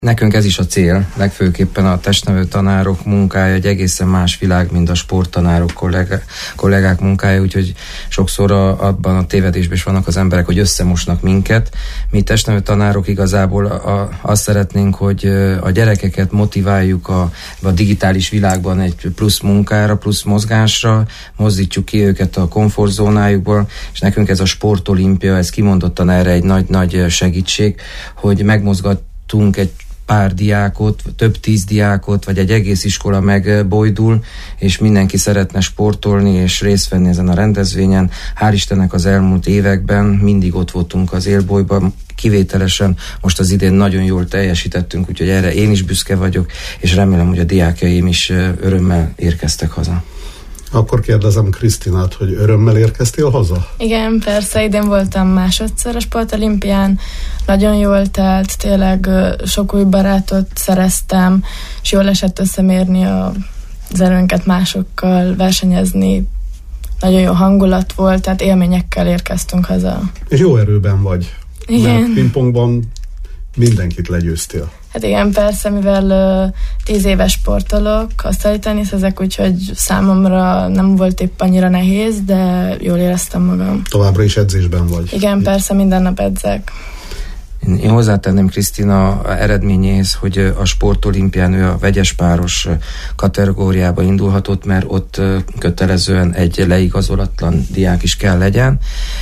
Nekünk ez is a cél, legfőképpen a testnevelő tanárok munkája egy egészen más világ, mint a sporttanárok, kollégák munkája, úgyhogy sokszor abban a tévedésben is vannak az emberek, hogy összemosnak minket. Mi testnevelő tanárok igazából azt szeretnénk, hogy a gyerekeket motiváljuk a digitális világban egy plusz munkára, plusz mozgásra, mozdítsuk ki őket a komfortzónájukból, és nekünk ez a sportolimpia, ez kimondottan erre egy nagy segítség, hogy megmozgattunk egy pár diákot, több 10 diákot, vagy egy egész iskola megbojdul, és mindenki szeretne sportolni és részt venni ezen a rendezvényen. Hál' Istennek az elmúlt években mindig ott voltunk az élbolyban, kivételesen most az idén nagyon jól teljesítettünk, úgyhogy erre én is büszke vagyok, és remélem, hogy a diákjaim is örömmel érkeztek haza. Akkor kérdezem Krisztinát, hogy örömmel érkeztél haza? Igen, persze, idén voltam másodszor a sportolimpián, nagyon jól telt, tényleg sok új barátot szereztem, és jól esett összemérni az erőnket másokkal, versenyezni, nagyon jó hangulat volt, tehát élményekkel érkeztünk haza. És jó erőben vagy, igen. Mert pingpongban mindenkit legyőztél. Hát igen, persze, mivel 10 éves sportolok, asztali teniszezek, úgyhogy számomra nem volt épp annyira nehéz, de jól éreztem magam. Továbbra is edzésben vagy? Igen, persze, minden nap edzek. Én hozzátenném Krisztina eredményéhez, hogy a sportolimpián ő a vegyes páros kategóriába indulhatott, mert ott kötelezően egy leigazolatlan diák is kell legyen,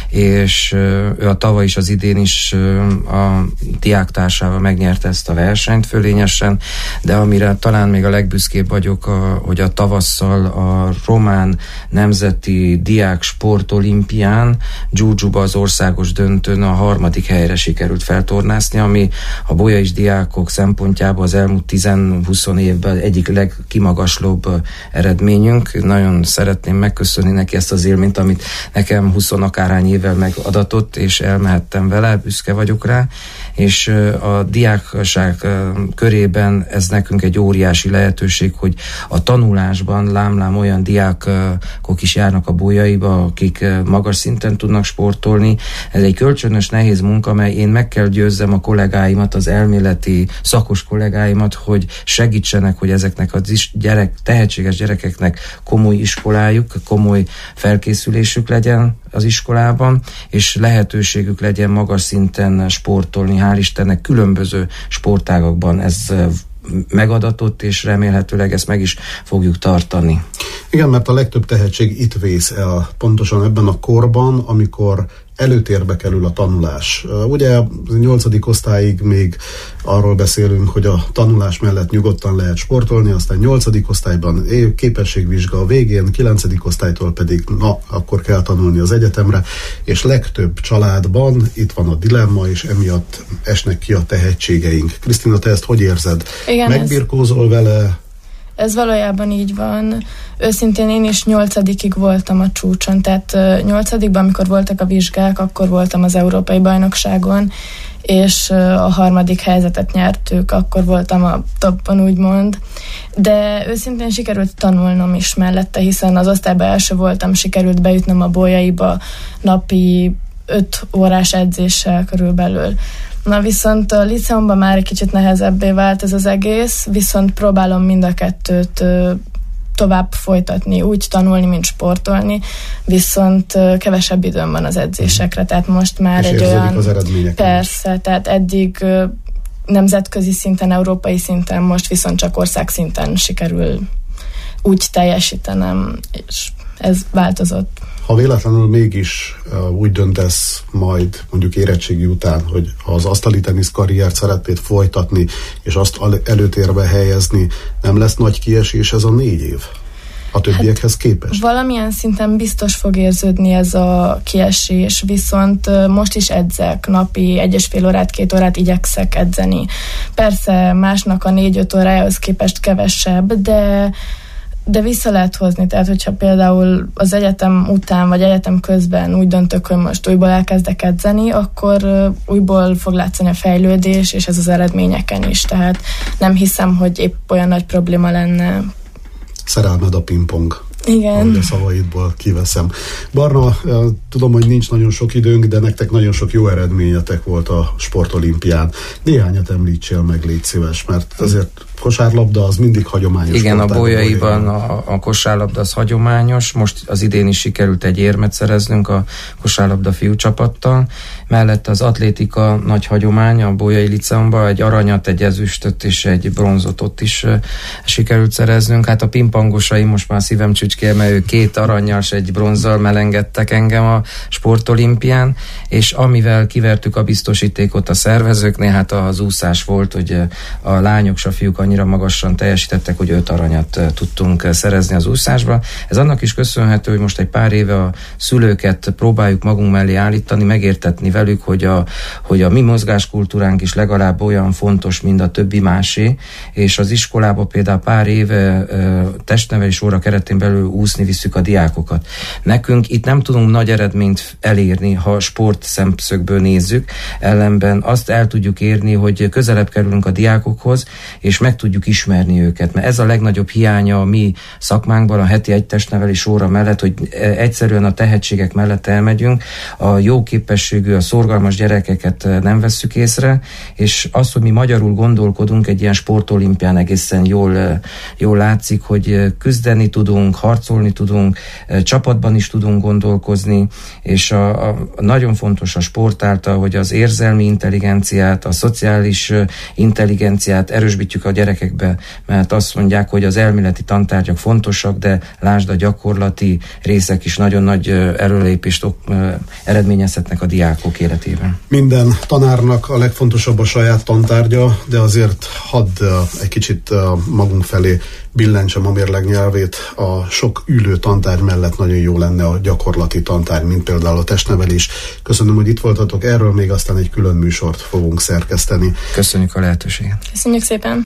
és ő a tavaly is, az idén is a diáktársával megnyerte ezt a versenyt fölényesen, de amire talán még a legbüszkébb vagyok, hogy a tavasszal a román nemzeti diák sportolimpián Giurgiuba az országos döntőn a 3. helyre sikerült feltornászni, ami a bolyais diákok szempontjából az elmúlt 10-20 évben egyik legkimagaslóbb eredményünk. Nagyon szeretném megköszönni neki ezt az élményt, amit nekem 20 akárhány évvel megadatott, és elmehettem vele, büszke vagyok rá, és a diákság körében ez nekünk egy óriási lehetőség, hogy a tanulásban lámlám olyan diákok is járnak a bolyaiba, akik magas szinten tudnak sportolni. Ez egy kölcsönös nehéz munka, mely én meg kell győzzem a kollégáimat, az elméleti szakos kollégáimat, hogy segítsenek, hogy ezeknek a tehetséges gyerekeknek komoly iskolájuk, komoly felkészülésük legyen az iskolában, és lehetőségük legyen magas szinten sportolni. Hál' Istennek különböző sportágakban ez megadatott, és remélhetőleg ezt meg is fogjuk tartani. Igen, mert a legtöbb tehetség itt vész el, pontosan ebben a korban, amikor előtérbe kerül a tanulás. Ugye a 8. osztályig még arról beszélünk, hogy a tanulás mellett nyugodtan lehet sportolni, aztán 8. osztályban képességvizsga a végén, 9. osztálytól pedig akkor kell tanulni az egyetemre, és legtöbb családban itt van a dilemma, és emiatt esnek ki a tehetségeink. Krisztina, te ezt hogy érzed? Igen, megbirkózol vele? Ez valójában így van. Őszintén én is 8-ig voltam a csúcson, tehát 8-ban, amikor voltak a vizsgák, akkor voltam az Európai Bajnokságon, és a 3. helyzetet nyertük, akkor voltam a toppon, úgymond. De őszintén sikerült tanulnom is mellette, hiszen az osztályban első voltam, sikerült beütnöm a bolyaiba napi 5 órás edzéssel körülbelül. Na viszont a liceumban már egy kicsit nehezebbé vált ez az egész, viszont próbálom mind a kettőt tovább folytatni, úgy tanulni, mint sportolni, viszont kevesebb időm van az edzésekre, tehát most már és egy olyan... az eredmények. Persze, tehát eddig nemzetközi szinten, európai szinten, most viszont csak országszinten sikerül úgy teljesítenem, és ez változott. Ha véletlenül mégis úgy döntesz majd mondjuk érettségi után, hogy az asztali tenisz karriert szeretnéd folytatni, és azt előtérbe helyezni, nem lesz nagy kiesés ez a 4 év? A többiekhez képest? Valamilyen szinten biztos fog érződni ez a kiesés, viszont most is edzek, napi 1,5 órát, 2 órát igyekszek edzeni. Persze másnak a 4-5 órájához képest kevesebb, de vissza lehet hozni, tehát hogyha például az egyetem után, vagy egyetem közben úgy döntök, hogy most újból elkezdek edzeni, akkor újból fog látszani a fejlődés, és ez az eredményeken is, tehát nem hiszem, hogy épp olyan nagy probléma lenne. Szerelmed a pingpong? Igen. A szavaidból kiveszem. Barna, tudom, hogy nincs nagyon sok időnk, de nektek nagyon sok jó eredményetek volt a sportolimpián. Néhányat említsél meg, légy szíves, mert azért kosárlabda az mindig hagyományos. Igen, a Bolyaiban a kosárlabda az hagyományos. Most az idén is sikerült egy érmet szereznünk a kosárlabda fiúcsapattal. Mellett az atlétika nagy hagyomány a Bolyai Liceumban, egy aranyat, egy ezüstöt és egy bronzot ott is sikerült szereznünk. Hát a pingpongosai most már szívem csücskél, mert ők 2 arannyal és egy bronzzal melengedtek engem a sportolimpián, és amivel kivertük a biztosítékot a szervezőknél, hát az úszás volt, hogy a lányok és a fiúk annyira magasan teljesítettek, hogy 5 aranyat tudtunk szerezni az úszásba. Ez annak is köszönhető, hogy most egy pár éve a szülőket próbáljuk magunk mellé állítani, megértetni velük, hogy a mi mozgáskultúránk is legalább olyan fontos, mint a többi másé, és az iskolában például pár éve testnevelés óra keretén belül úszni visszük a diákokat. Nekünk itt nem tudunk nagy eredményt elérni, ha sport szemszögből nézzük, ellenben azt el tudjuk érni, hogy közelebb kerülünk a diákokhoz, és meg tudjuk ismerni őket, mert ez a legnagyobb hiánya a mi szakmánkban, a heti egy testnevelés óra mellett, hogy egyszerűen a tehetségek mellett elmegyünk, a jó képességű, a szorgalmas gyerekeket nem vesszük észre, és az, hogy mi magyarul gondolkodunk, egy ilyen sportolimpián egészen jól látszik, hogy küzdeni tudunk, harcolni tudunk, csapatban is tudunk gondolkozni, és nagyon fontos a sport által, hogy az érzelmi intelligenciát, a szociális intelligenciát erősítjük a gyerekekbe, mert azt mondják, hogy az elméleti tantárgyak fontosak, de lásd, a gyakorlati részek is nagyon nagy előrelépést eredményezhetnek a diákok életében. Minden tanárnak a legfontosabb a saját tantárgya, de azért hadd egy kicsit magunk felé billentsem a mérleg nyelvét. A sok ülő tantárgy mellett nagyon jó lenne a gyakorlati tantárgy, mint például a testnevelés. Köszönöm, hogy itt voltatok, erről még aztán egy külön műsort fogunk szerkeszteni. Köszönjük a lehetőséget. Köszönjük szépen.